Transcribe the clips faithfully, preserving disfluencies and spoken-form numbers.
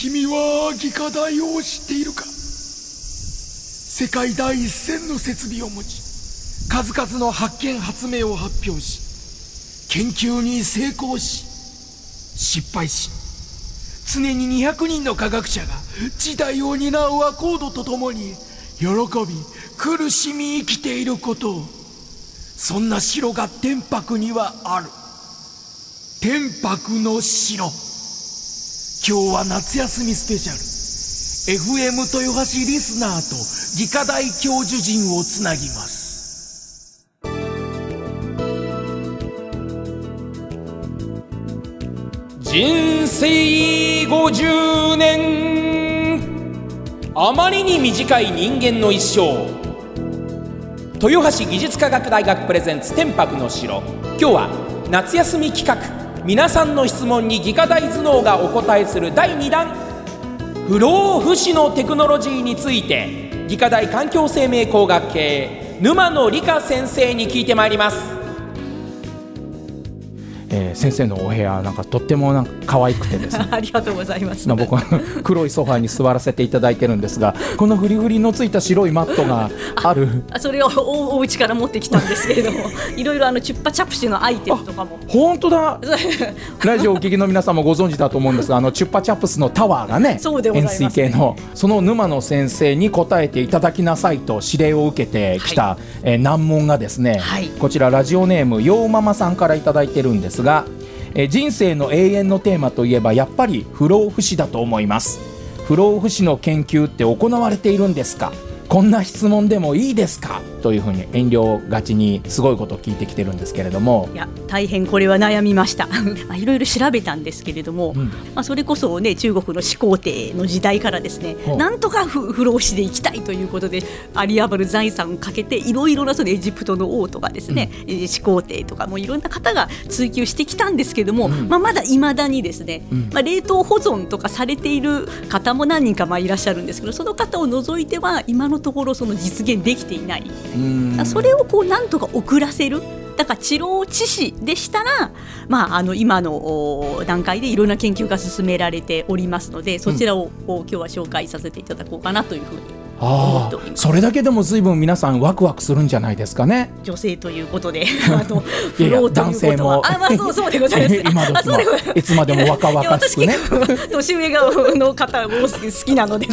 君は技科大を知っているか。世界第一線の設備を持ち、数々の発見発明を発表し、研究に成功し失敗し、常ににひゃくにんの科学者が時代を担うアコードとともに喜び苦しみ生きていることを、そんな城が天白にはある。天白の城。今日は夏休みスペシャル、 エフエム 豊橋リスナーと技科大教授陣をつなぎます。 人生ごじゅうねん、あまりに短い人間の一生。豊橋技術科学大学プレゼンツ天白の城。今日は夏休み企画、皆さんの質問に技科大頭脳がお答えするだいにだん、不老不死のテクノロジーについて技科大環境生命工学系沼野理香先生に聞いてまいります。 えー、先生のお部屋なんかとってもなんか可愛くてですねありがとうございます。 僕は黒いソファーに座らせていただいてるんですが、このフリフリのついた白いマットがある。 あ、それを お, お家から持ってきたんですけれどもいろいろあのチュッパチャプシのアイテムとかも。 本当だラジオをお聞きの皆さんもご存知だと思うんですが、あのチュッパチャプスのタワーがね、円錐形の、その沼野先生に答えていただきなさいと指令を受けてきた、はい、えー、難問がですね、はい、こちらラジオネームようママさんからいただいてるんですが、え人生の永遠のテーマといえばやっぱり不老不死だと思います。不老不死の研究って行われているんですか？こんな質問でもいいですか？というふうに遠慮がちにすごいことを聞いてきてるんですけれども、 いや大変これは悩みましたいろいろ調べたんですけれども、うん、まあ、それこそね、中国の始皇帝の時代からですね、なんとか 不, 不老不死でいきたいということで有り余る財産をかけていろいろなそのエジプトの王とかですね、うん、始皇帝とかもいろんな方が追求してきたんですけれども、うん、まあ、まだいまだにですね、うん、まあ、冷凍保存とかされている方も何人かまあいらっしゃるんですけど、その方を除いては今のところその実現できていない。うん、それをこうなんとか遅らせる。だから治療致死でしたら、まあ、あの今の段階でいろんな研究が進められておりますので、そちらを、うん、今日は紹介させていただこうかなというふうに思っております。 それだけでも随分皆さんワクワクするんじゃないですかね。 女性ということであの不老ということは、いやいや男性もあ、まあ、そうそうでございます今どきもいつまでも若々しくね年上の方も好きなので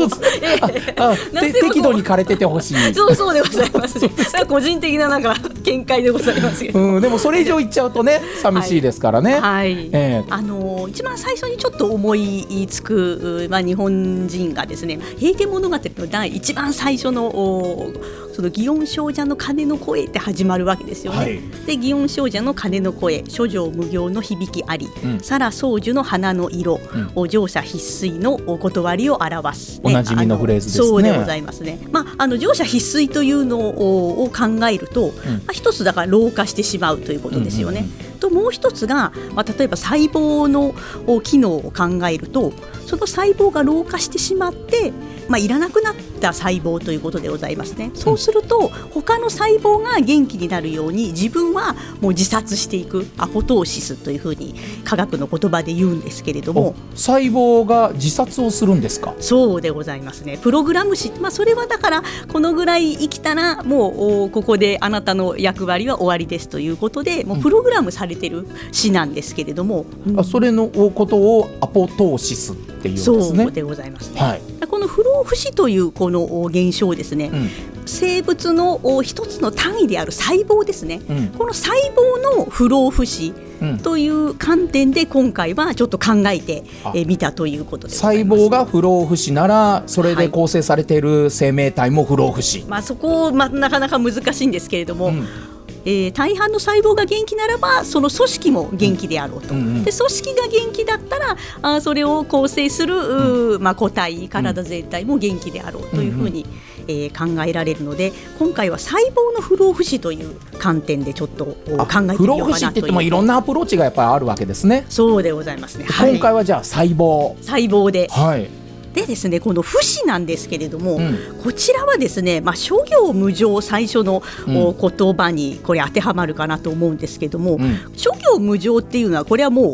適度に枯れててほしいそうそうでございます、ね、個人的ななんか見解でございますけど、 うん、でもそれ以上言っちゃうとね寂しいですからね。 はい、えー、あの一番最初にちょっと思いつく、まあ、日本人がですね、平家物語の第一番最初のその祇園精舎の鐘の声って始まるわけですよね、はい、で祇園精舎の鐘の声、諸行無行の響きあり、うん、沙羅宗樹の花の色、うん、乗車必須のお断りを表す、 ね、おなじみのフレーズですね。 そうでございますね、まあ、あの乗車必須というのを考えると、うん、まあ、一つだから老化してしまうということですよね、うんうんうん、ともう一つが、まあ、例えば細胞の機能を考えると、その細胞が老化してしまって、まあ、いらなくなった細胞ということでございますね。そうすると他の細胞が元気になるように自分はもう自殺していく、アポトーシスというふうに科学の言葉で言うんですけれども、 細胞が自殺をするんですか？ そうでございますね。プログラム死、まあ、それはだからこのぐらい生きたらもうここであなたの役割は終わりですということで、もうプログラムされてる死なんですけれども、 うん、あ、それのことをアポトーシスっていうんですね。 そうでございますね、 はい、 この不老不死というこの現象ですね、うん、生物の一つの単位である細胞ですね、うん、この細胞の不老不死という観点で今回はちょっと考えてみたということでございます。 細胞が不老不死ならそれで構成されている生命体も不老不死、 はい、まあ、そこ、まあ、なかなか難しいんですけれども、うん、えー、大半の細胞が元気ならばその組織も元気であろうと、うんうん、で組織が元気だったらあそれを構成する、うん、まあ、個体、体全体も元気であろうというふうに、うんうん、えー、考えられるので、今回は細胞の不老不死という観点でちょっと考えてみようかなという。 不老不死って言ってもいろんなアプローチがやっぱりあるわけですね。 そうでございますね、 はい、今回はじゃあ細胞細胞で、 はい、 でですね、この不死なんですけれども、うん、こちらはですね、まあ、諸行無常、最初の、うん、言葉にこれ当てはまるかなと思うんですけども、うん、諸行無常っていうのはこれはもう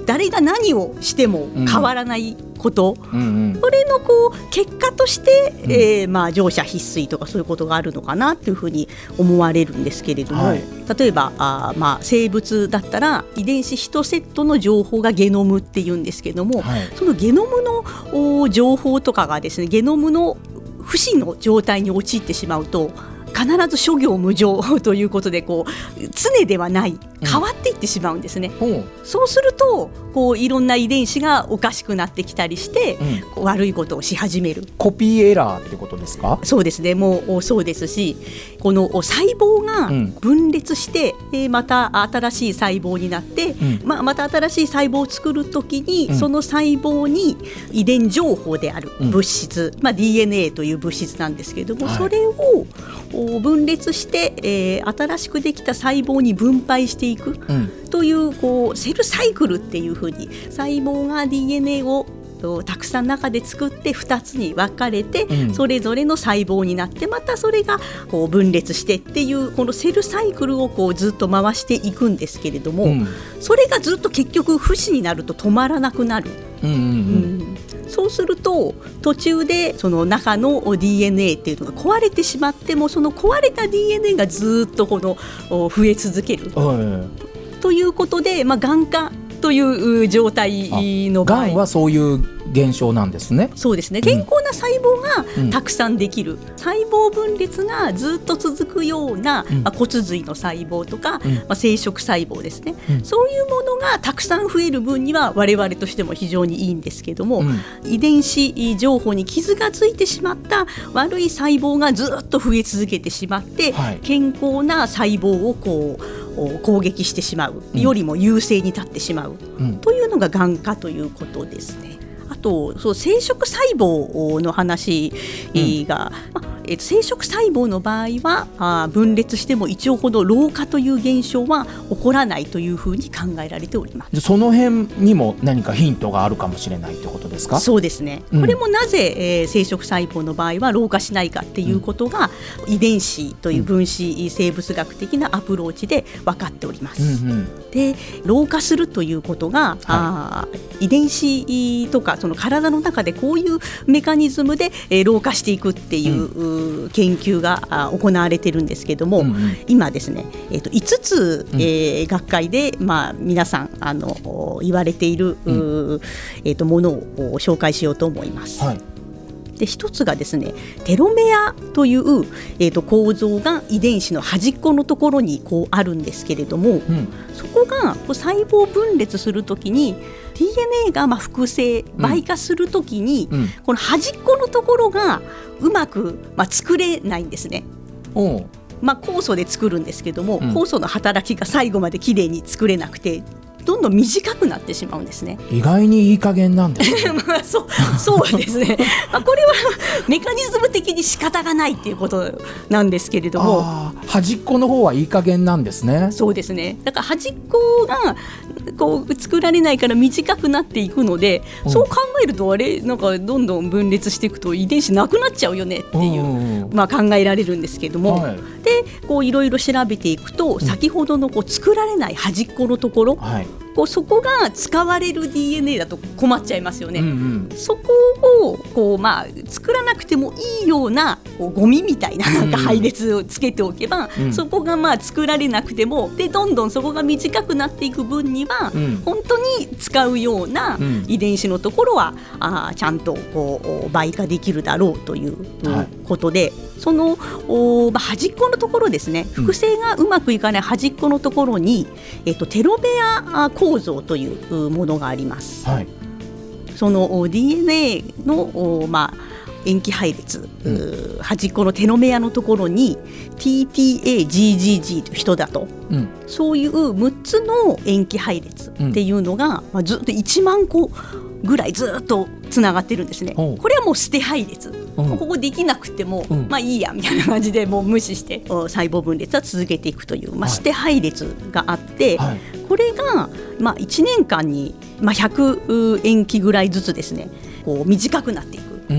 誰が何をしても変わらないこと、 うんうんうん、 それのこう結果として、うんえーまあ、乗車必須とかそういうことがあるのかなというふうに思われるんですけれども、はい、例えばあ、まあ、生物だったら遺伝子いちセットの情報がゲノムっていうんですけども、はい、そのゲノムの情報とかがですねゲノムの不死の状態に陥ってしまうと必ず諸行無常ということでこう常ではない変わっていってしまうんですね、うん、そうするとこういろんな遺伝子がおかしくなってきたりして、うん、こう悪いことをし始める。 コピーエラーってことですか？ そうですね、もうそうですしこの細胞が分裂して、うん、また新しい細胞になって、うんまあ、また新しい細胞を作るときに、うん、その細胞に遺伝情報である物質、うんまあ、ディーエヌエー という物質なんですけれども、はい、それを分裂して、えー、新しくできた細胞に分配していく、うん、という、こうセルサイクルっていうふうに細胞が ディーエヌエー をたくさん中で作ってふたつに分かれて、うん、それぞれの細胞になってまたそれがこう分裂してっていうこのセルサイクルをこうずっと回していくんですけれども、うん、それがずっと結局不死になると止まらなくなる、うんうんうんうん、そうすると途中でその中の ディーエヌエー っていうのが壊れてしまってもその壊れた ディーエヌエー がずっとこの増え続ける、はいということで、まあ、がん化という状態の場合、 がんはそういう現象なんですね。 そうですね、健康な細胞がたくさんできる、うん、細胞分裂がずっと続くような、うんまあ、骨髄の細胞とか、うんまあ、生殖細胞ですね、うん、そういうものがたくさん増える分には我々としても非常にいいんですけども、うん、遺伝子情報に傷がついてしまった悪い細胞がずっと増え続けてしまって、はい、健康な細胞をこう攻撃してしまうよりも優勢に立ってしまう、うん、というのががん化ということですね。あとそう生殖細胞の話が、うんまえー、と生殖細胞の場合はあ分裂しても一応この老化という現象は起こらないというふうに考えられております。 その辺にも何かヒントがあるかもしれないということですか？ そうですね、うん、これもなぜ、えー、生殖細胞の場合は老化しないかっていうことが、うん、遺伝子という分子生物学的なアプローチで分かっております、うんうん、で老化するということが、はい、あ遺伝子とかその体の中でこういうメカニズムで、えー、老化していくっていう、うん研究が行われているんですけども、うんうん、今ですね、えー、といつつ、えー、学会で、まあ、皆さんあの言われている、うんえー、とものを紹介しようと思います、はい、で一つがですねテロメアという、えー、と構造が遺伝子の端っこのところにこうあるんですけれども、うん、そこがこう細胞分裂するときにディーエヌエー がまあ複製倍化するときに、うんうん、この端っこのところがうまくまあ作れないんですね。おまあ、酵素で作るんですけども、うん、酵素の働きが最後まできれいに作れなくてどんどん短くなってしまうんですね。 意外にいい加減なんですねまあ、そう、そうですねまあこれはメカニズム的に仕方がないっていうことなんですけれども、 あ端っこの方はいい加減なんですね。 そうですね、だから端っこがこう作られないから短くなっていくので、うん、そう考えるとあれなんかどんどん分裂していくと遺伝子なくなっちゃうよねっていう、うんまあ、考えられるんですけども、はい、でこういろいろ調べていくと、うん、先ほどのこう作られない端っこのところ、はいこうそこが使われる ディーエヌエー だと困っちゃいますよね、うんうん、そこをこう、まあ、作らなくてもいいようなこうゴミみたい な, なんか配列をつけておけば、うん、そこがまあ作られなくてもでどんどんそこが短くなっていく分には、うん、本当に使うような遺伝子のところは、うん、あちゃんとこう倍化できるだろうということで、はい、そのお、まあ、端っこのところですね複製がうまくいかない端っこのところに、えっと、テロメア構造というものがあります、はい、その ディーエヌエー の、まあ、塩基配列、うん、端っこのテロメアのところに ティーティーエージージージー という人だと、うん、そういうむっつの塩基配列っていうのが、うんまあ、ずっといちまんこぐらいずっとつながってるんですね。これはもう捨て配列、うん、ここできなくても、うん、まあいいやみたいな感じでもう無視して細胞分裂は続けていくという、まあ、捨て配列があって、はい、これが、まあ、いちねんかんに、まあ、ひゃく塩基ぐらいずつですねこう短くなっていく、うん、で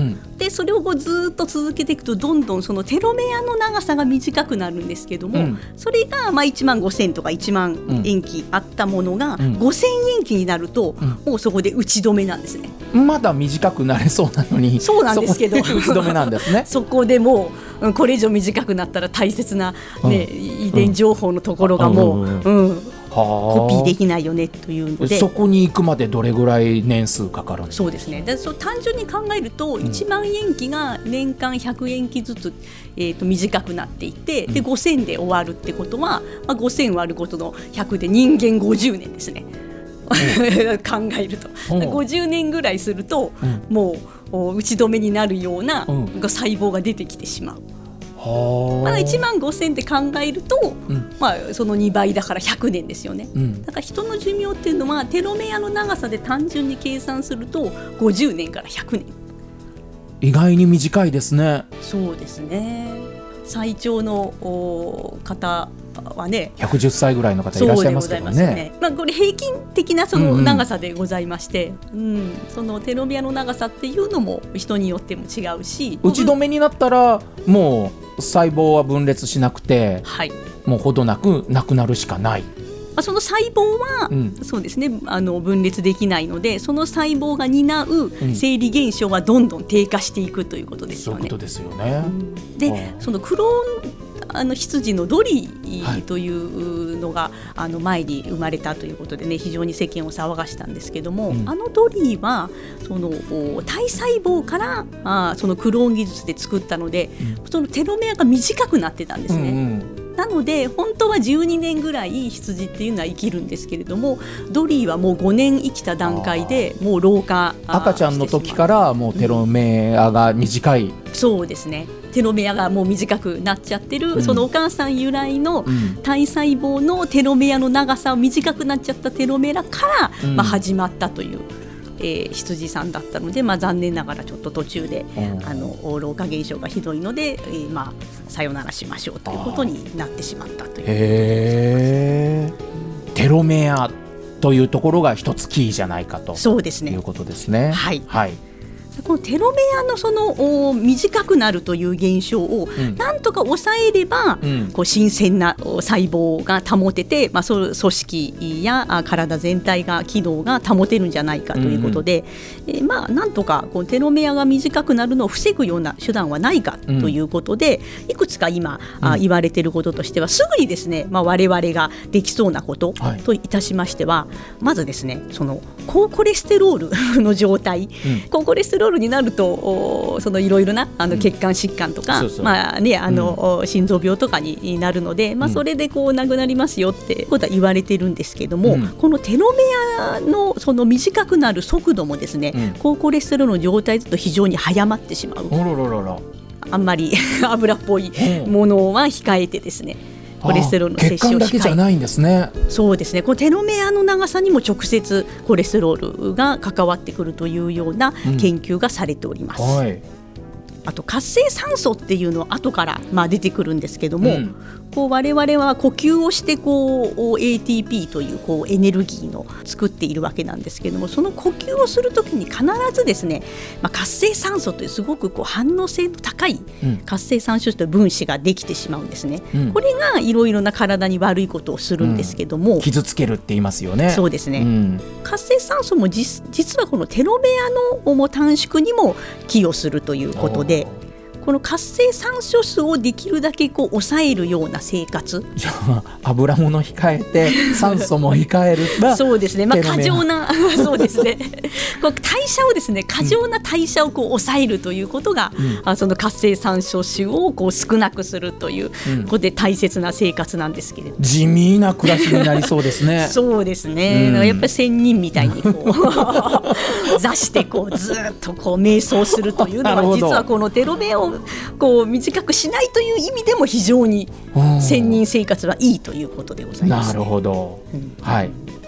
でそれをこうずっと続けていくとどんどんそのテロメアの長さが短くなるんですけども、うん、それがまあいちまんごせんとかいちまん塩基あったものがごせん塩基になると、うん、もうそこで打ち止めなんですね。 まだ短くなれそうなのにそうなんですけどそこで打ち止めなんですねそこでもうこれ以上短くなったら大切な、ねうん、遺伝情報のところがもう、うんうんうん、コピーできないよねというので、 そこに行くまでどれぐらい年数かかるんですか。 そうですね。でそう単純に考えると、うん、いちまん塩基が年間ひゃく塩基ずつ、えー、と短くなっていて、でごせんで終わるってことは、まあ、ごせん割ることのひゃくで人間ごじゅうねんですね考えるとごじゅうねんぐらいすると、うん、もう打ち止めになるような、うん、細胞が出てきてしまう。まあ、いちまんごせんって考えると、うんまあ、そのにばいだからひゃくねんですよね、うん、だから人の寿命っていうのはテロメアの長さで単純に計算するとごじゅうねんからひゃくねん。 意外に短いですね。 そうですね。最長の方はねひゃくじゅっさいぐらいの方いらっしゃいますけど ね, そうでございますね、 まあ、これ平均的なその長さでございまして、うんうんうん、そのテロメアの長さっていうのも人によっても違うし、 打ち止めになったらもう細胞は分裂しなくて、はい、もうほどなくなくなるしかない。 その細胞は、うん、そうですね、あの分裂できないので、その細胞が担う生理現象はどんどん低下していくということですよね。 そういうことですよね、うん、 でそのクローンあの羊のドリーというのが、はい、あの前に生まれたということでね、非常に世間を騒がしたんですけども、うん、あのドリーはその体細胞からあそのクローン技術で作ったので、うん、そのテロメアが短くなってたんですね、うんうん、なので本当はじゅうにねんぐらい羊っていうのは生きるんですけれども、ドリーはもうごねん生きた段階でもう老化、 赤ちゃんの時からもうテロメアが短い、うん、 そうですね、テロメアがもう短くなっちゃってる、うん、そのお母さん由来の体細胞のテロメアの長さを短くなっちゃったテロメアから、うんまあ、始まったという、えー、羊さんだったので、まあ、残念ながらちょっと途中で、うん、あの老化現象がひどいので、えーまあ、さよならしましょうということになってしまったという。 へー、テロメアというところが一つキーじゃないかと。 そうですね、 いうことですね。 はい、 はい。 このテロメアのその短くなるという現象をなんとか抑えれば、うん、こう新鮮な細胞が保てて、まあ、そう組織や体全体が機能が保てるんじゃないかということで、うんうんえーまあ、なんとかこのテロメアが短くなるのを防ぐような手段はないかということで、うん、いくつか今、うん、言われていることとしてはすぐにですね、まあ、我々ができそうなことといたしましては、はい、まずですね、その高コレステロールの状態、うん、高コレステロールになるとそのいろいろなあの血管疾患とか、うんそうそうまあね、あの、うん、心臓病とかになるので、まあ、それでこうなくなりますよってことは言われてるんですけども、うん、このテロメア の, その短くなる速度もですね、うん、高コレステロールの状態だと非常に早まってしまう。 おろろろろあんまり油っぽいものは控えてですね、コレステロールの摂取を控えて。 血管だけじゃないんですね。 そうですね、このテロメアの長さにも直接コレステロールが関わってくるというような研究がされております、うんはい、あと活性酸素っていうのは後からまあ出てくるんですけども、うん、こう我々は呼吸をしてこう エーティーピー というこうエネルギーの作っているわけなんですけども、その呼吸をするときに必ずですね、まあ、活性酸素というすごくこう反応性の高い活性酸素という分子ができてしまうんですね、うん、これがいろいろな体に悪いことをするんですけども、うん、 傷つけるって言いますよね。 そうですね、うん、活性酸素も 実, 実はこのテロメアの短縮にも寄与するということで、この活性酸素数をできるだけこう抑えるような生活、 じゃあ油物控えて酸素も控えるらそうですね、まあ、過剰なそうですねこう代謝をですね過剰な代謝をこう抑えるということが、うん、その活性酸素数をこう少なくするということで大切な生活なんですけれども、うん、 地味な暮らしになりそうですねそうですね、うん、やっぱり仙人みたいにこう座してこうずっとこう瞑想するというのは実はこのテロメアをこう短くしないという意味でも非常に仙人生活はいいということでございます、ね、 なるほど、うん、はい。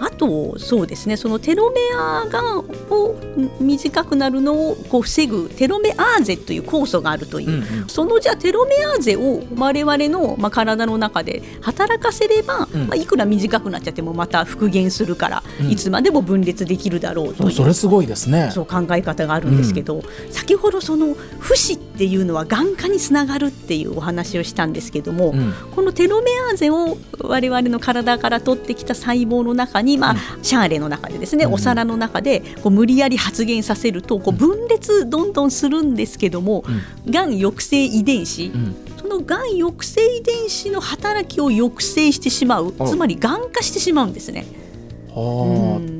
あとそうですね、そのテロメアがを短くなるのをこう防ぐテロメアーゼという酵素があるという、うんうん、そのじゃあテロメアーゼを我々の、まあ、体の中で働かせれば、うんまあ、いくら短くなっちゃってもまた復元するから、うん、いつまでも分裂できるだろうという、 それすごいですね。 そう考え方があるんですけど、うん、先ほどその不死っていうのは眼化につながるっていうお話をしたんですけども、うん、このテロメアーゼを我々の体から取ってきた細胞の中に、まあ、うん、シャーレの中でですね、うん、お皿の中でこう無理やり発現させるとこう分裂どんどんするんですけども、うん、がん抑制遺伝子、うん、そのがん抑制遺伝子の働きを抑制してしまう、つまりがん化してしまうんですね。うん、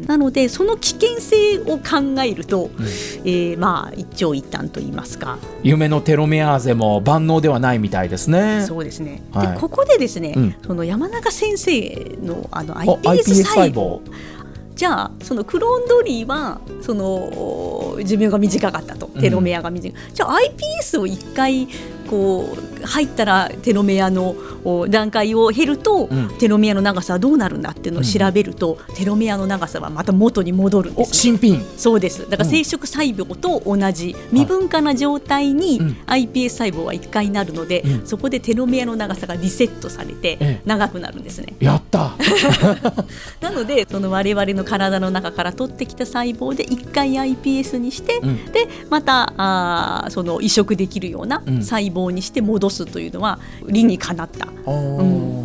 なのでその危険性を考えると、うん、えー、まあ一長一短と言いますか、 夢のテロメアーゼも万能ではないみたいですね。 そうですね、 はい、 でここでですね、うん、その山中先生のあの アイピーエス 細胞、じゃあそのクローンドリーはその寿命が短かったと、テロメアが短い、うん、じゃあ アイピーエス をいっかいこう入ったらテロメアの段階を減ると、うん、テロメアの長さはどうなるんだっていうのを調べると、うん、テロメアの長さはまた元に戻るんです、ね、 お新品。 そうです。だから生殖細胞と同じ未分化な状態に アイピーエス 細胞はいっかいになるので、うん、そこでテロメアの長さがリセットされて長くなるんですね、 ええ、やったなのでその我々の体の中から取ってきた細胞でいっかい アイピーエス にして、うん、でまたあその移植できるような細胞にして戻すというのは理にかなった、うん、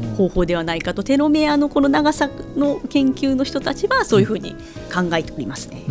方法ではないかと、テロメアのこの長さの研究の人たちはそういうふうに考えておりますね。うん、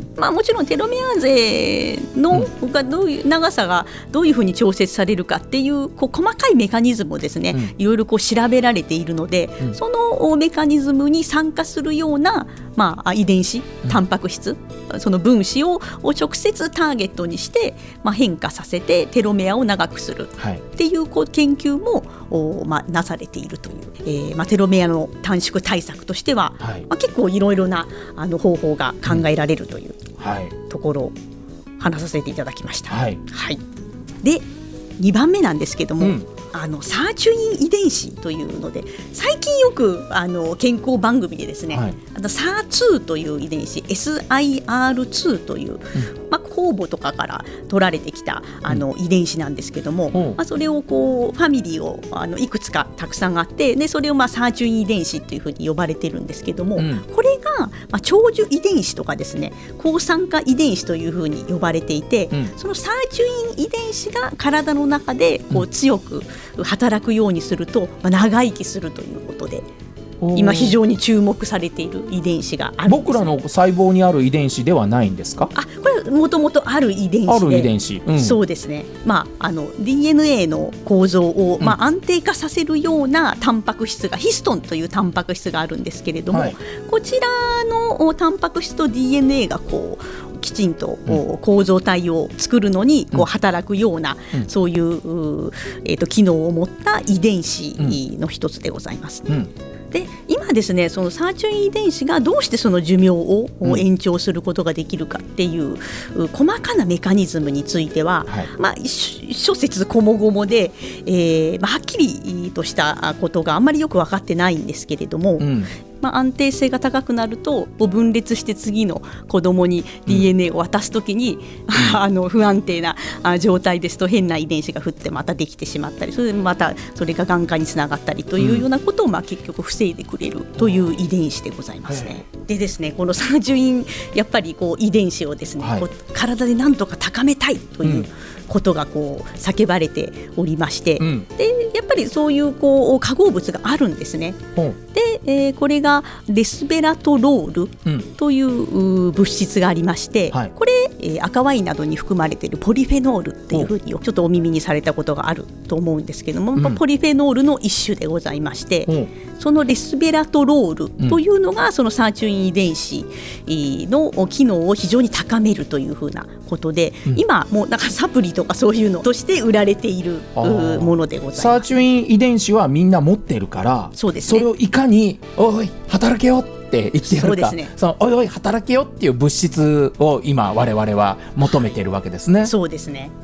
まあ、もちろんテロメアーゼのがどういう長さがどういうふうに調節されるかっていうこう細かいメカニズムをですね、うん、いろいろこう調べられているので、うん、そのメカニズムに参加するような、まあ、遺伝子、タンパク質、うん、その分子を直接ターゲットにして、まあ、変化させてテロメアを長くするっていう、こう研究も、まあ、なされているという、えーまあ、テロメアの短縮対策としては、はい、まあ、結構いろいろなあの方法が考えられるという、うん、はい、ところを話させていただきました、はいはい、でにばんめなんですけども、うん、あのサーチュイン遺伝子というので最近よくあの健康番組でですね、はい、あの サーツー という遺伝子 エスアイアールツー という、うん、まあ、酵母とかから取られてきたあの遺伝子なんですけども、うん、まあ、それをこうファミリーをあのいくつかたくさんあって、でそれをまあサーチュイン遺伝子というふうに呼ばれてるんですけども、うん、これが、まあ、長寿遺伝子とかですね、抗酸化遺伝子というふうに呼ばれていて、うん、そのサーチュイン遺伝子が体の中でこう強く働くようにすると、まあ、長生きするということで今非常に注目されている遺伝子があるんです。 僕らの細胞にある遺伝子ではないんですか？ あ、これはもともとある遺伝子で、 ある遺伝子、うん、 そうですね、まあ、あの ディーエヌエー の構造を、まあ、安定化させるようなタンパク質が、ヒストンというタンパク質があるんですけれども、はい、こちらのタンパク質と ディーエヌエー がこうきちんと構造体を作るのにこう働くような、うん、そういう、えーと、機能を持った遺伝子の一つでございます、うんうん。で今ですね、そのサーチュイン遺伝子がどうしてその寿命を延長することができるかっていう、うん、細かなメカニズムについては、はい、まあ、諸説こもごもで、えーまあ、はっきりとしたことがあんまりよく分かってないんですけれども、うん、まあ、安定性が高くなると分裂して次の子供に ディーエヌエー を渡すときに、うん、あの不安定な状態ですと変な遺伝子が降ってまたできてしまったり、それでまたそれががん化につながったりというようなことを、まあ、結局防いでくれるという遺伝子でございますね、うん、でですね、このサーチュインやっぱりこう遺伝子をですね、はい、こう体でなんとか高めたいという、うん、ことがこう叫ばれておりまして、うん、でやっぱりそういうこう化合物があるんですね、うん、で、えー、これがレスベラトロールという物質がありまして、はい、これ、えー、赤ワインなどに含まれているポリフェノールっていうふうにちょっとお耳にされたことがあると思うんですけども、うん、ポリフェノールの一種でございまして、うん、そのレスベラトロールというのがそのサーチュイン遺伝子の機能を非常に高めるというふうなことで、うん、今もうなんかサプリとかそういうのとして売られているものでございます。 サーチュイン遺伝子はみんな持ってるから、そうですね、それをいかにおい働けよって言ってやるか、そうですね、そのおいおい働けよっていう物質を今我々は求めているわけですね。 そうですね。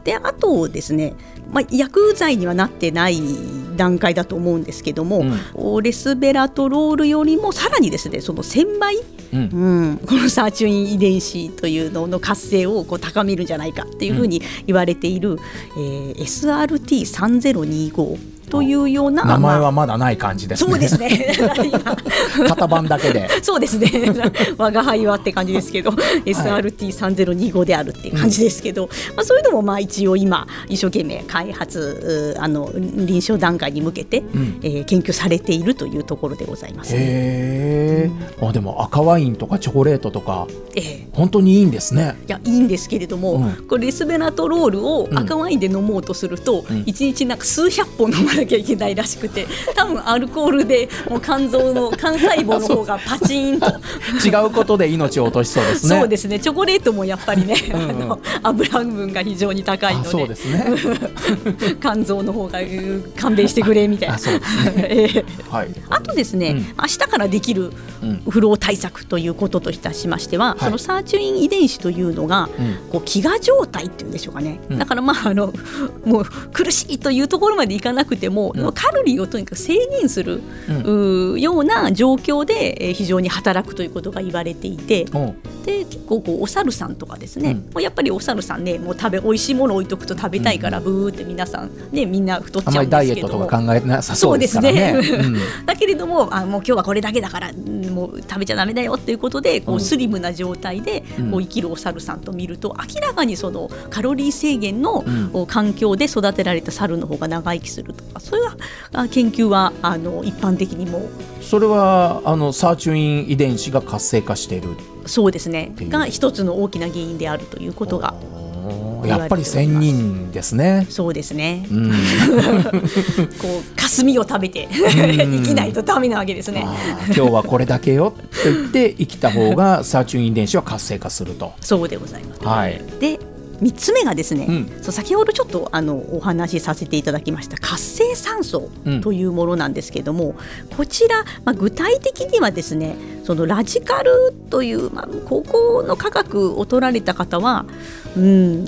であとですね、まあ、薬剤にはなってない段階だと思うんですけども、うん、レスベラトロールよりもさらにですねそのせんばい、うんうん、このサーチュイン遺伝子というのの活性をこう高めるんじゃないかっていうふうに言われている、うんえー、エスアールティーさんぜろにごというような名前はまだない感じですね。 そうですね型番だけでそうですね我が輩はって感じですけど、はい、エスアールティーさんぜろにご であるっていう感じですけど、うんまあ、そういうのもまあ一応今一生懸命開発あの臨床段階に向けて、うんえー、研究されているというところでございます、ねへー、うん、あでも赤ワインとかチョコレートとか、えー、本当にいいんですね。 いやいいんですけれども、うん、これレスベラトロールを赤ワインで飲もうとすると、うん、いちにちなんか数百本飲まなきゃいけないらしくて、多分アルコールでもう肝臓の肝細胞の方がパチンと違うことで命を落としそうですね。 そうですね。チョコレートもやっぱりねうん、うん、あの油分が非常に高いので、 そうですね肝臓の方が勘弁してくれみたいな。あ、そうですねえーはい、あとですね、うん、明日からできるフロー対策ということといたしましては、うん、そのサーチュイン遺伝子というのが、うん、こう飢餓状態っていうんでしょうかね、うん、だからまああのもう苦しいというところまでいかなくても、うん、カロリーをとにかく制限する、うん、ような状況で非常に働くということが言われていて、うん、で結構こうお猿さんとかですね、うん、もうやっぱりお猿さんねもう食べ美味しいものを置いとくと食べたいからブーって皆さんねみんな太っちゃうんですけども、あまりダイエットとか考えなさそうですからね。そうですね、うん、だけれどもあもう今日はこれだけだからもう食べちゃダメだよっていうことでこうスリムな状態でこう生きるお猿さんと見ると、明らかにそのカロリー制限の環境で育てられた猿の方が長生きするとか、そういう研究はあの一般的にも。 それはあのサーチュイン遺伝子が活性化している。 そうですねが一つの大きな原因であるということがやっぱり仙人ですね。 そうですね、うん、こう霞を食べて生きないとダメなわけですね。 今日はこれだけよと言って生きた方がサーチュイン遺伝子は活性化すると。 そうでございます、 はい、 でみっつめがですね、うん、そう先ほどちょっとあのお話しさせていただきました活性酸素というものなんですけども、うん、こちら、まあ、具体的にはですねそのラジカルという、まあ、高校の科学を取られた方は、うん、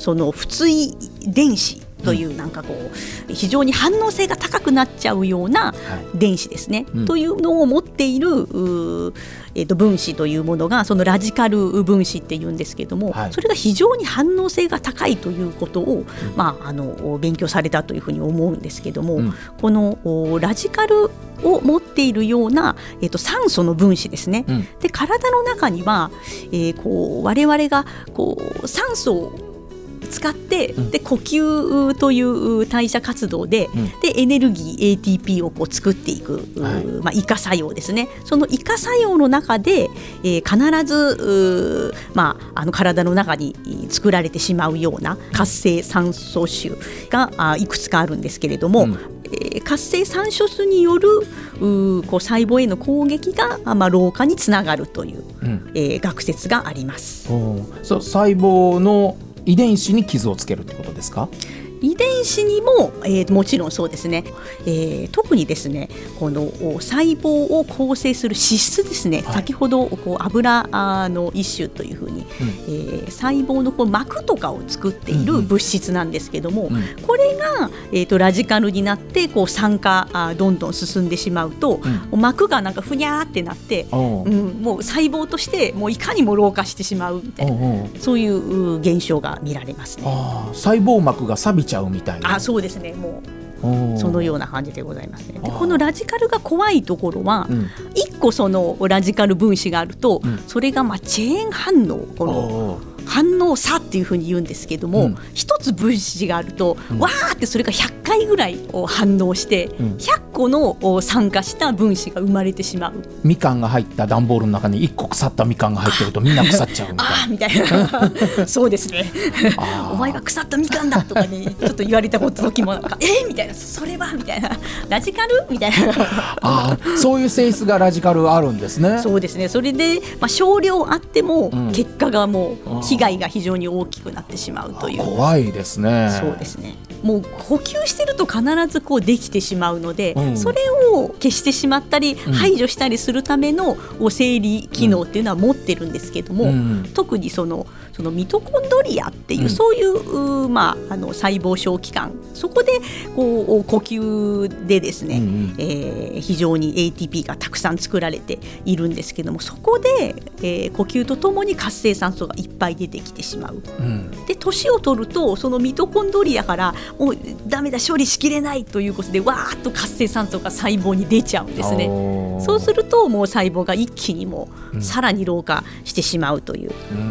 その不対電子というなんかこう非常に反応性が高くなっちゃうような電子ですね、はいうん、というのを持っている、えー、と分子というものがそのラジカル分子っていうんですけども、はい、それが非常に反応性が高いということを、うんまあ、あの勉強されたというふうに思うんですけども、うん、このラジカルを持っているような、えー、と酸素の分子ですね、うん、で体の中には、えー、こう我々がこう酸素を使って、うん、で呼吸という代謝活動 で,、うん、でエネルギー エーティーピー をこう作っていく、はいまあ、異化作用ですね。その異化作用の中で、えー、必ず、まあ、あの体の中に作られてしまうような活性酸素種があいくつかあるんですけれども、うんえー、活性酸素種によるうこう細胞への攻撃が、まあ、老化につながるという、うんえー、学説があります。 そう細胞の遺伝子に傷をつけるってことですか？ 遺伝子にも、えー、もちろんそうですね、えー、特にですねこの細胞を構成する脂質ですね、はい、先ほどこう油の一種というふうに、うんえー、細胞のこう膜とかを作っている物質なんですけども、うんうん、これが、えー、とラジカルになってこう酸化あどんどん進んでしまうと、うん、膜がなんかふにゃーってなって、うん、もう細胞としてもういかにも老化してしまうみたいなそういう現象が見られますね。 あ細胞膜が錆びちゃうみたいな。 あそうですねもうそのような感じでございますね。でこのラジカルが怖いところは、うん、いっこそのラジカル分子があると、うん、それがまあチェーン反応この反応差っていうふうに言うんですけども、うん、一つ分子があると、うん、わーってそれがひゃっかいぐらい反応して、うん、ひゃっこの酸化した分子が生まれてしまう。 みかんが入った段ボールの中にいっこ腐ったみかんが入ってるとみんな腐っちゃうみたいなあみたいなそうですねお前が腐ったみかんだとかにちょっと言われた時もなんかえー、みたいなそれはみたいなラジカルみたいなあそういう性質がラジカルあるんですね。 そうですねそれで、まあ、少量あっても、うん、結果がもう被害が非常に大きくなってしまうという。 怖いですね。 そうですねもう呼吸してると必ずこうできてしまうので、うん、それを消してしまったり、うん、排除したりするための生理機能っていうのは持ってるんですけども、うん、特にそのそのミトコンドリアっていう、うん、そういう、まあ、あの細胞小器官、そこでこう呼吸でですね、うんうんえー、非常に エーティーピー がたくさん作られているんですけども、そこで、えー、呼吸とともに活性酸素がいっぱい出てきてしまう、うん、で年を取るとそのミトコンドリアからもうダメだ処理しきれないということでわーっと活性酸素が細胞に出ちゃうんですね。そうするともう細胞が一気にもうさらに老化してしまうという、うん、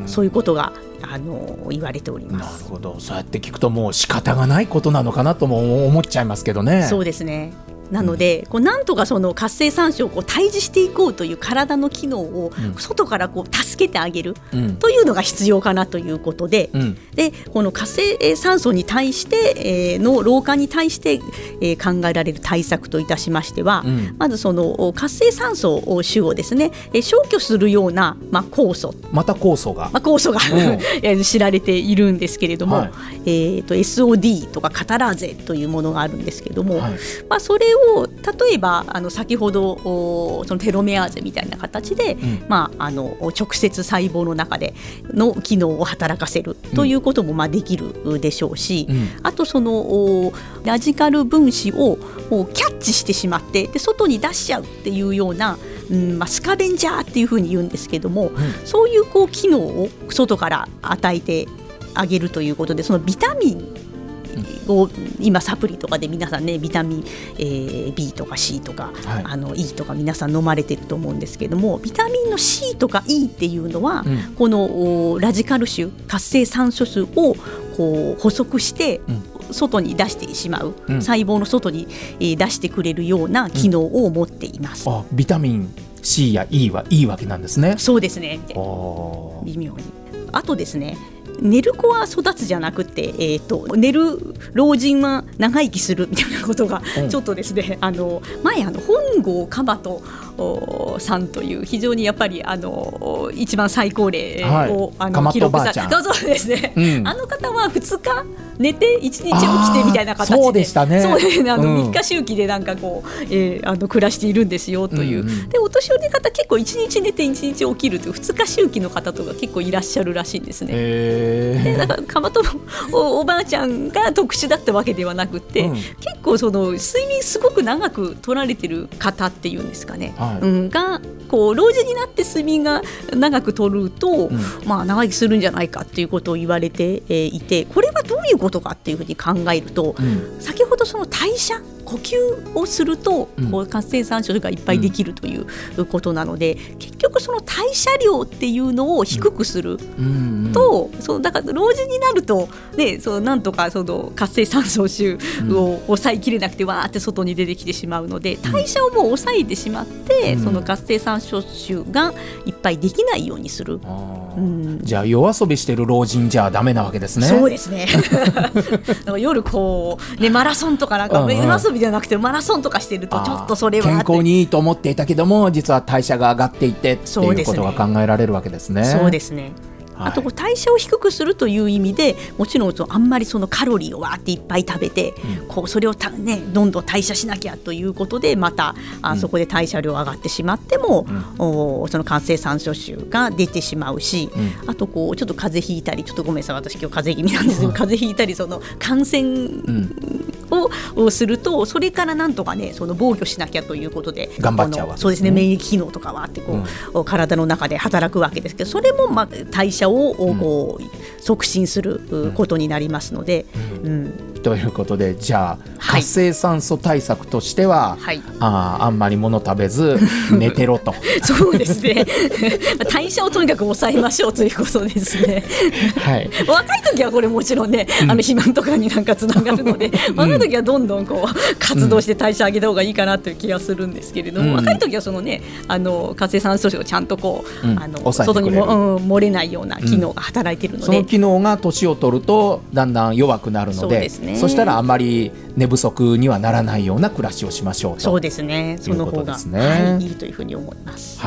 そういうことがあの言われております。 なるほど。そうやって聞くともう仕方がないことなのかなとも思っちゃいますけどね。 そうですね。なので、うん、こうなんとかその活性酸素をこう対峙していこうという体の機能を外からこう助けてあげるというのが必要かなということで、うん、でこの活性酸素に対して、えー、の老化に対して、えー、考えられる対策といたしましては、うん、まずその活性酸素種をですね、えー、消去するような、まあ、酵素また酵素が、 まあ、酵素が知られているんですけれども、はい、えー、と エスオーディー とかカタラーゼというものがあるんですけれども、はい、まあ、それを例えばあの先ほどそのテロメアーゼみたいな形で、うんまあ、あの直接細胞の中での機能を働かせるということもまあできるでしょうし、うん、あとそのラジカル分子をキャッチしてしまってで外に出しちゃうっていうような、うんまあ、スカベンジャーっていうふうに言うんですけども、うん、そういうこう機能を外から与えてあげるということで、そのビタミンを今サプリとかで皆さんねビタミン、えー、ビー とか シー とか、はい、あの イー とか皆さん飲まれてると思うんですけども、ビタミンの シー とか イー っていうのは、うん、このラジカル種活性酸素種をこう補足して、うん、外に出してしまう、うん、細胞の外に、えー、出してくれるような機能を持っています、 うん、あビタミン シー や イー はいいわけなんですね。 そうですね。微妙にあとですね、寝る子は育つじゃなくて、えー、と寝る老人は長生きするみたいなことがちょっとですね、うん、あの前あの本郷かばとさんという非常にやっぱりあの一番最高齢を、はい、あの記録されたそうですね、うん、あの方はふつか寝ていちにち起きてみたいな形でそうでしたね。 そうですね、あのみっか周期でなんかこう、えー、あの暮らしているんですよという、うんうん、でお年寄りの方結構いちにち寝ていちにち起きるというふつか周期の方とか結構いらっしゃるらしいんですね。でだからかまと お, おばあちゃんが特殊だったわけではなくて、うん、結構その睡眠すごく長く取られてる方っていうんですかね、はい、うん、がこう老人になって睡眠が長く取ると、うん、まあ、長生きするんじゃないかっていうことを言われていて、これはどういうことかっていうふうに考えると、うん、先ほどその代謝呼吸をすると、うん、こう活性酸素がいっぱいできるということなので、うん、結局その代謝量っていうのを低くすると、うんうんうん、そのだから老人になると、ね、そのなんとかその活性酸素種を抑えきれなくてわーって外に出てきてしまうので、代謝をもう抑えてしまって、うん、その活性酸素種がいっぱいできないようにする、 うん、じゃあ夜遊びしてる老人じゃダメなわけですね。 そうですね夜こう、ね、マラソンとかなんか夜遊びじゃなくてマラソンとかしてるとちょっとそれは健康にいいと思っていたけども実は代謝が上がっていてっていうことが考えられるわけですね。 そうですね。あと代謝を低くするという意味でもちろんあんまりそのカロリーをわーっていっぱい食べて、うん、こうそれをた、ね、どんどん代謝しなきゃということでまたあ、うん、そこで代謝量上がってしまっても、うん、おその活性酸素種が出てしまうし、うん、あとこうちょっと風邪ひいたりちょっとごめんなさい私今日風邪気味なんですけど、うん、風邪ひいたりその感染を、をするとそれからなんとかねその防御しなきゃということで頑張っちゃうわけですね。 そうですね、免疫機能とかはってこう、うん、体の中で働くわけですけど、それもまあ代謝をこう、うん、促進することになりますので、うんうん、 ということでじゃあ、はい、活性酸素対策としては、はい、あ, あんまり物食べず寝てろとそうですね代謝をとにかく抑えましょうということですね、はい、若い時はこれもちろんね、うん、あの肥満とかになんかつながるので、うん、若い時はどんどんこう活動して代謝上げた方がいいかなという気がするんですけれども、うん、若い時はそのねあの活性酸素をちゃんとこう、うん、あの外にも、うん、漏れないような機能が働いているので、 その機能が年を取るとだんだん弱くなるの で, そうです、ね、そしたらあんまり寝不足にはならないような暮らしをしましょうと。 そうですね、その方が、ね、はい、いいというふうに思います。 はい。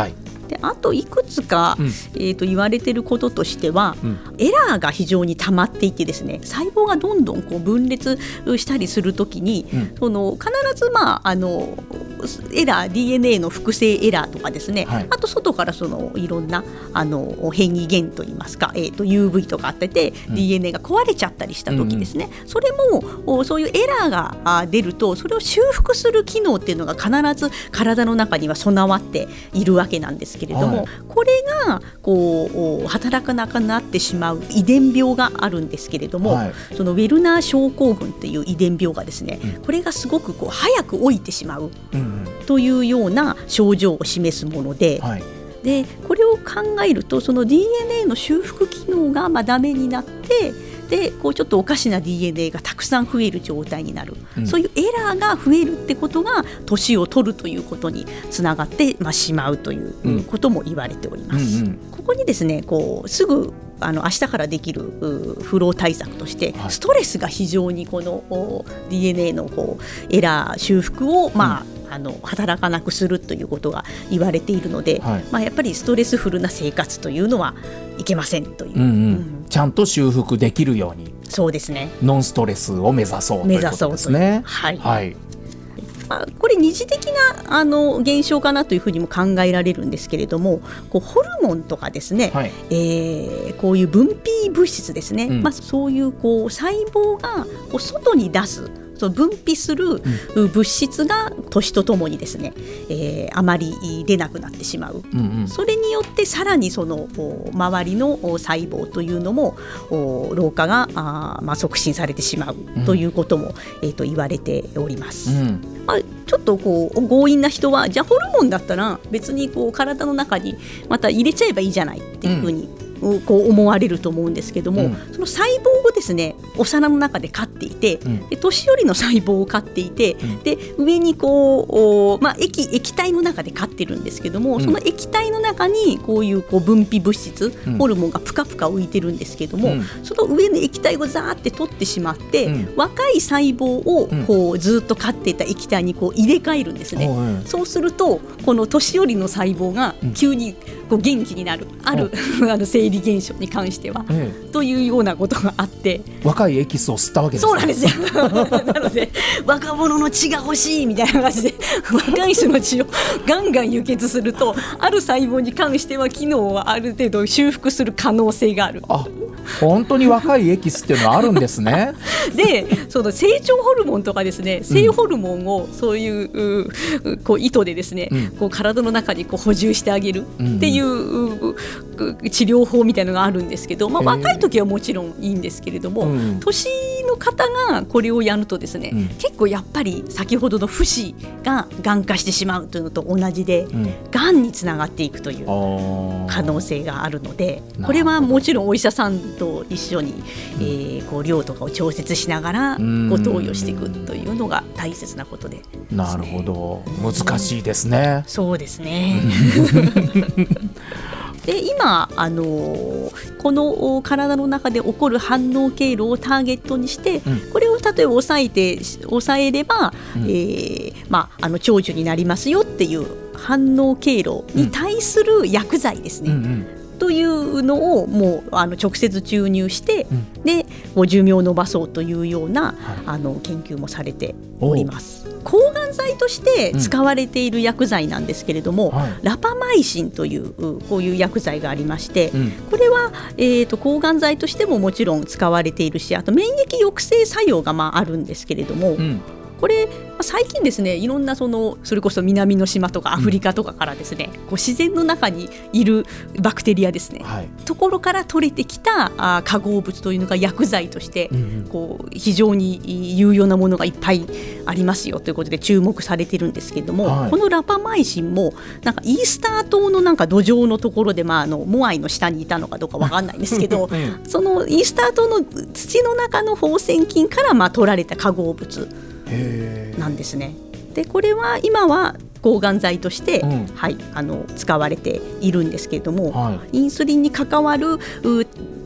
であといくつか、うんえー、と言われていることとしては、うん、エラーが非常に溜まっていてですね、細胞がどんどんこう分裂したりするときに、うん、その必ず、まあ、あのエラー ディーエヌエー の複製エラーとかですね、はい、あと外からそのいろんなあの変異原といいますか、えー、と ユーブイ とかあってて、うん、ディーエヌエー が壊れちゃったりしたときですね、うんうん、それもそういうエラーが出るとそれを修復する機能っていうのが必ず体の中には備わっているわけなんですけれども、はい、これがこう働かなくなってしまう遺伝病があるんですけれども、はい、そのウェルナー症候群っていう遺伝病がですね、うん、これがすごくこう早く老いてしまうというような症状を示すもので、はい、でこれを考えるとその ディーエヌエー の修復機能がまあダメになってでこうちょっとおかしな ディーエヌエー がたくさん増える状態になる、うん、そういうエラーが増えるってことが年を取るということにつながって、まあ、しまうということも言われております、うんうんうん、ここにですねこうすぐあの明日からできるフロー対策として、はい、ストレスが非常にこの ディーエヌエー のこうエラー修復を、まあうんあの働かなくするということが言われているので、はいまあ、やっぱりストレスフルな生活というのはいけませんという、うんうんうん、 ちゃんと修復できるようにそうですねノンストレスを目指そうということですね。 はいはいまあ、これ二次的なあの現象かなというふうにも考えられるんですけれどもこうホルモンとかですね、はいえー、こういう分泌物質ですね、うんまあ、そういう、こう細胞がこう外に出すその分泌する物質が年とともにですね、えー、あまり出なくなってしまう、うんうん、それによってさらにその周りの細胞というのも老化があ、まあ、促進されてしまうということも、うんえー、と言われております、うんまあ、ちょっとこう強引な人はじゃあホルモンだったら別にこう体の中にまた入れちゃえばいいじゃないっていうふうに、うんこう思われると思うんですけども、うん、その細胞をですねお皿の中で飼っていて、うん、で年寄りの細胞を飼っていて、うん、で上にこう、まあ、液, 液体の中で飼ってるんですけども、うん、その液体の中にこういう、こう分泌物質、うん、ホルモンがプカプカ浮いてるんですけども、うん、その上の液体をザーって取ってしまって、うん、若い細胞をこうずっと飼っていた液体にこう入れ替えるんですね、うん、そうするとこの年寄りの細胞が急にこう元気になる、うん、あるあの生理現象に関しては、ええ、というようなことがあって若いエキスを吸ったわけですね。 そうなんですよなので若者の血が欲しいみたいな感じで若い人の血をガンガン輸血するとある細胞に関しては機能をある程度修復する可能性がある。 あ本当に若いエキスっていうのはあるんですねでその成長ホルモンとかですね性ホルモンをそういう、うん、こう意図でですね、うん、こう体の中にこう補充してあげるっていう、うん、治療法みたいなのがあるんですけど、まあ、若い時はもちろんいいんですけれども、うん、年の方がこれをやるとですね、うん、結構やっぱり先ほどの不死ががん化してしまうというのと同じで、うん、がんにつながっていくという可能性があるのでこれはもちろんお医者さんと一緒に、うんえー、こう量とかを調節しながらご投与していくというのが大切なことで、ね、 なるほど難しいですね、 うん、そうですねで今、あのー、この体の中で起こる反応経路をターゲットにして、うん、これを例えば抑えて抑えれば、うんえーまあ、あの長寿になりますよっていう反応経路に対する薬剤ですね、うんうんうんというのをもうあの直接注入して、うん、で寿命を伸ばそうというような、はい、あの研究もされております。抗がん剤として使われている薬剤なんですけれども、うんはい、ラパマイシンというこういう薬剤がありまして、うん、これは、えーと、抗がん剤としてももちろん使われているしあと免疫抑制作用がまああるんですけれども、うんこれ最近ですねいろんなそのそれこそ南の島とかアフリカとかからですね、うん、こう自然の中にいるバクテリアですね、はい、ところから取れてきたあ化合物というのが薬剤として、うんうん、こう非常に有用なものがいっぱいありますよということで注目されてるんですけれども、はい、このラパマイシンもなんかイースター島のなんか土壌のところで、まあ、あのモアイの下にいたのかどうか分かんないんですけど、うん、そのイースター島の土の中の放線菌からまあ取られた化合物なんですね。でこれは今は抗がん剤として、うんはい、あの使われているんですけれども、はい、インスリンに関わる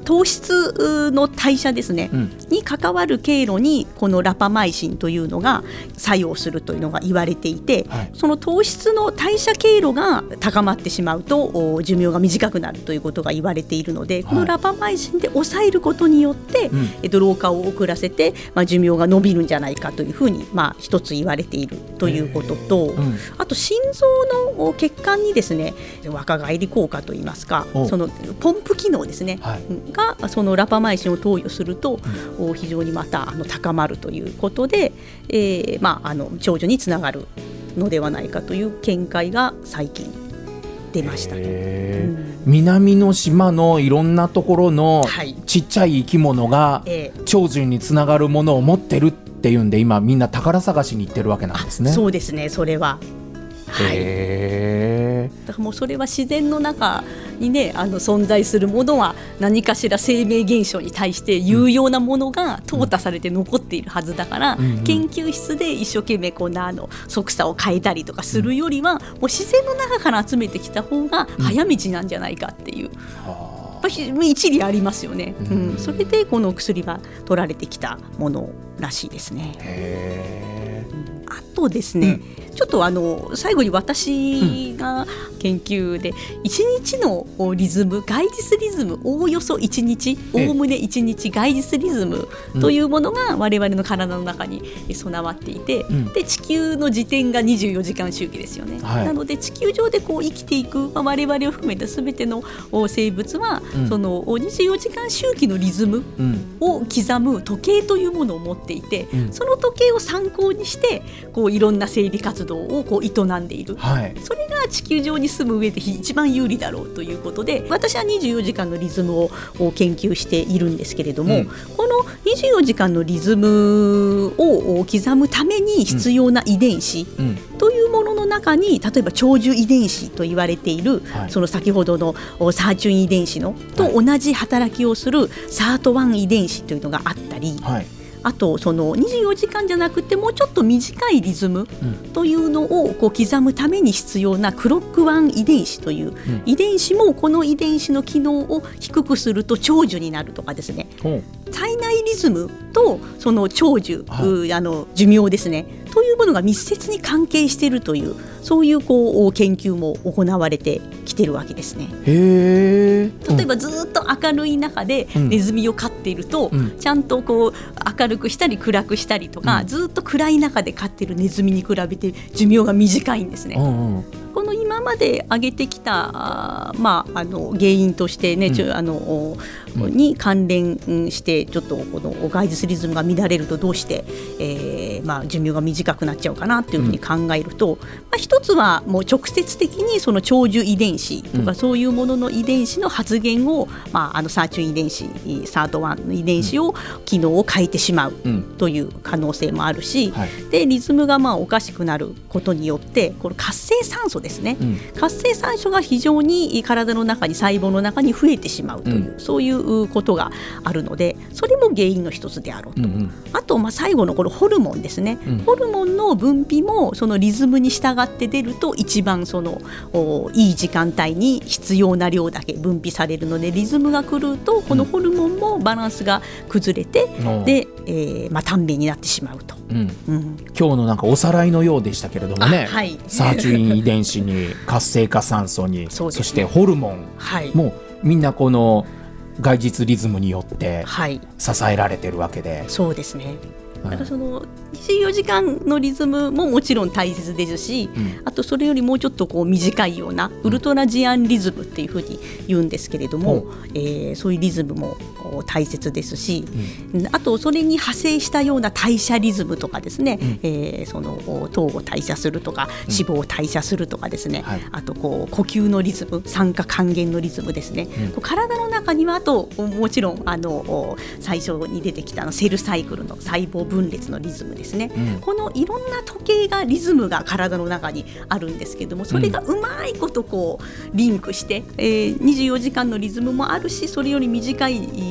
糖質の代謝ですね、うん、に関わる経路にこのラパマイシンというのが作用するというのが言われていて、はい、その糖質の代謝経路が高まってしまうと寿命が短くなるということが言われているので、はい、このラパマイシンで抑えることによって、うんえっと、老化を遅らせて、まあ、寿命が伸びるんじゃないかというふうに、まあ、一つ言われているということと、うん、あと心臓の血管にですね若返り効果といいますかそのポンプ機能ですね、はい、がそのラパマイシンを投与すると、うん、非常にまたあの高まるということで、えーまあ、あの長寿につながるのではないかという見解が最近出ました。 へー、うん、南の島のいろんなところのちっちゃい生き物が長寿につながるものを持ってるっていうんで今みんな宝探しに行ってるわけなんですね。 そうですね、それははい、へだからもうそれは自然の中に、ね、あの存在するものは何かしら生命現象に対して有用なものが淘汰されて残っているはずだから、うんうん、研究室で一生懸命こうなあの側差を変えたりとかするよりは、うん、もう自然の中から集めてきた方が早道なんじゃないかっていう、うん、一理ありますよね、うんうん、それでこの薬は取られてきたものらしいですね。へー、あとですね、うん、ちょっとあの最後に私が研究でいちにちのリズム、ガイジスリズム、おおよそいちにち、おおむねいちにちガイジスリズムというものが我々の体の中に備わっていて、うん、で地球の時点がにじゅうよじかん周期ですよね、はい、なので地球上でこう生きていく、まあ、我々を含めた全ての生物は、うん、そのにじゅうよじかん周期のリズムを刻む時計というものを持っていて、うん、その時計を参考にしてこういろんな生理活動をこう営んでいる、はい、それが地球上に住む上で一番有利だろうということで私はにじゅうよじかんのリズムを研究しているんですけれども、うん、このにじゅうよじかんのリズムを刻むために必要な遺伝子というものの中に例えば長寿遺伝子と言われている、はい、その先ほどのサーチュイン遺伝子のと同じ働きをするサートワン遺伝子というのがあったり、はい、あとそのにじゅうよじかんじゃなくてもうちょっと短いリズムというのをこう刻むために必要なクロックワン遺伝子という遺伝子もこの遺伝子の機能を低くすると長寿になるとかですね、体内リズムとその長寿、はい、あの寿命ですねというものが密接に関係しているというそういうこう研究も行われてきてるわけですね。へー、例えばずっと明るい中でネズミを飼っていると、うん、ちゃんとこう明るくしたり暗くしたりとか、うん、ずっと暗い中で飼っているネズミに比べて寿命が短いんですね。うんうん、この今まで挙げてきたあ、まあ、あの原因としてね、うん、あのに関連してちょっとこのガイジスリズムが乱れるとどうして、えーまあ、寿命が短くなっちゃうかなというふうに考えると、うんまあ、一つはもう直接的にその長寿遺伝子とかそういうものの遺伝子の発現を、まあ、あのサーチュイン遺伝子サートワンの遺伝子を機能を変えてしまうという可能性もあるし、うんはい、でリズムがまあおかしくなることによってこの活性酸素ですね、うん、活性酸素が非常に体の中に細胞の中に増えてしまうという、うん、そういうことがあるのでそれも原因の一つであろうと、うんうん、あとまあ最後のこのホルモンですね、うん、ホルモンの分泌もそのリズムに従って出ると一番そのいい時間帯に必要な量だけ分泌されるのでリズムが狂うとこのホルモンもバランスが崩れて、うん、で、えーまあ、短命になってしまうと、うんうん、 今日のなんかおさらいのようでしたけれどもね、はい、サーチュイン遺伝子に活性化酸素に そ,、ね、そしてホルモン、はい、もうみんなこの外実リズムによって支えられてるわけで、はい、 そうですね。だからそのにじゅうよじかんのリズムももちろん大切ですし、うん、あとそれよりもうちょっとこう短いようなウルトラジアンリズムっていうふうに言うんですけれども、うんえー、そういうリズムも大切ですし、うん、あとそれに派生したような代謝リズムとかですね、うんえー、その糖を代謝するとか脂肪を代謝するとかですね、うんはい、あとこう呼吸のリズム酸化還元のリズムですね、うん、体の中にはあともちろんあの最初に出てきたのセルサイクルの細胞分裂のリズムですね、うん、このいろんな時計がリズムが体の中にあるんですけどもそれがうまいことこうリンクして、えー、にじゅうよじかんのリズムもあるしそれより短い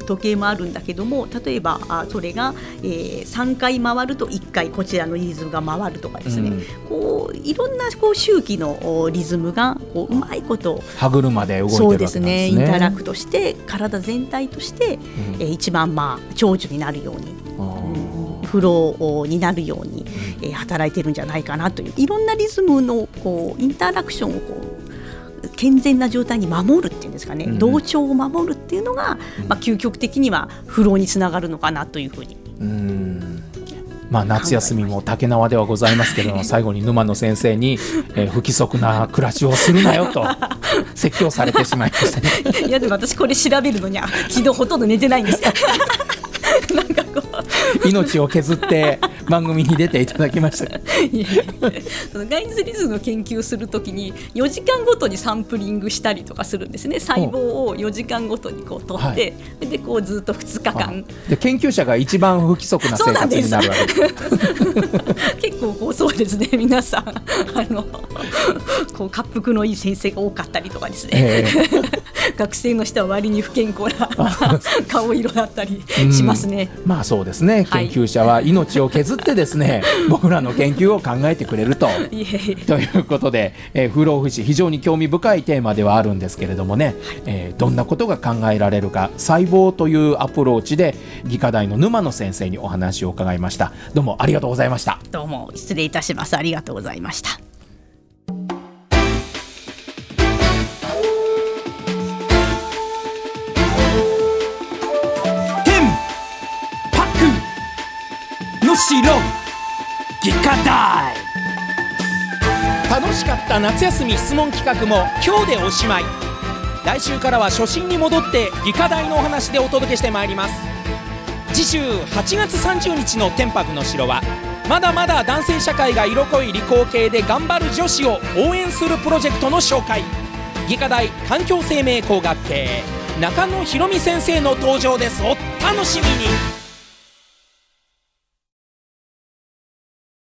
時計もあるんだけども、例えばあそれが、えー、さんかい回るといっかいこちらのリズムが回るとかですね、うん、こういろんなこう周期のリズムがこううまいこと歯車で動いてるわけなんですね。そうですね、 インタラクトして体全体として、うんえー、一番まあ長寿になるように、うん、フローになるように、うんえー、働いてるんじゃないかなという、いろんなリズムのこうインタラクションをこう健全な状態に守るっていうんですかね、うん、同調を守るっていうのが、うんまあ、究極的にはフローにつながるのかなというふうに。 うんまあ、夏休みも竹縄ではございますけれども、最後に沼野先生に、えー、不規則な暮らしをするなよと説教されてしまいましたね。 いやでも私これ調べるのに昨日ほとんど寝てないんですなんかこう命を削って番組に出ていただきました。いやそのガイニスリズムの研究するときによじかんごとにサンプリングしたりとかするんですね。細胞をよじかんごとにこう取って、はい、でこうずっとふつかかんで研究者が一番不規則な生活になるわけです結構こうそうですね、皆さんあのこう滑腹のいい先生が多かったりとかですね、えー、学生の人は割に不健康な顔色だったりしますね。 まあそうですね、研究者は命を削ってですね、はい、僕らの研究を考えてくれるといえということで、えー、不老不死非常に興味深いテーマではあるんですけれどもね、はいえー、どんなことが考えられるか、細胞というアプローチで技科大の沼野先生にお話を伺いました。どうもありがとうございました。 どうも失礼いたします。ありがとうございました。 のしろ技科大。楽しかった夏休み質問企画も今日でおしまい。来週からは初心に戻って技科大のお話でお届けしてまいります。次週はちがつさんじゅうにちの天白の城は、まだまだ男性社会が色濃い理工系で頑張る女子を応援するプロジェクトの紹介。技科大環境生命工学系中野博美先生の登場です。お楽しみに。